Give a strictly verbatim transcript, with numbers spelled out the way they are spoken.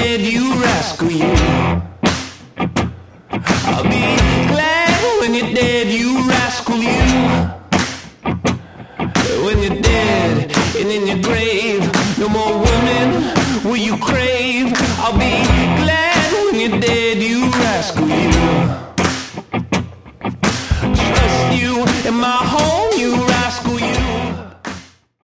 dead, you rascal, you. I'll be glad when you're dead, you rascal, you. When you're dead and in your grave, no more woman will you crave. I'll be glad when you're dead, you rascal, you.